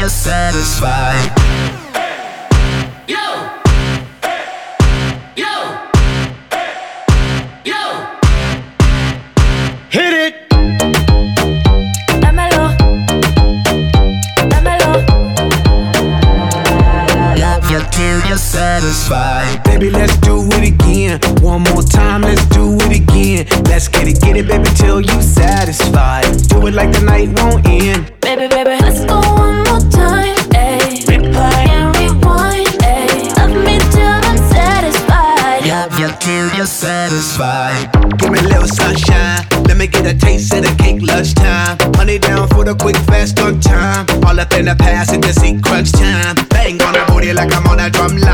you're satisfied. Hit it! Dámelo, dámelo. Love you till you're satisfied. Baby, let's do it again. One more time, let's do it again. Let's get it, baby, till you satisfied. Do it like the night won't end. Baby, baby, let's go one more time. Ayy, replay and rewind. Ayy, love me till I'm satisfied. Love you till you're satisfied. Give me a little sunshine. Let me get a taste of the cake lunchtime. Money down for the quick, fast, on time. All up in the past, and just see crunch time. Bang on the booty like I'm on a drum line.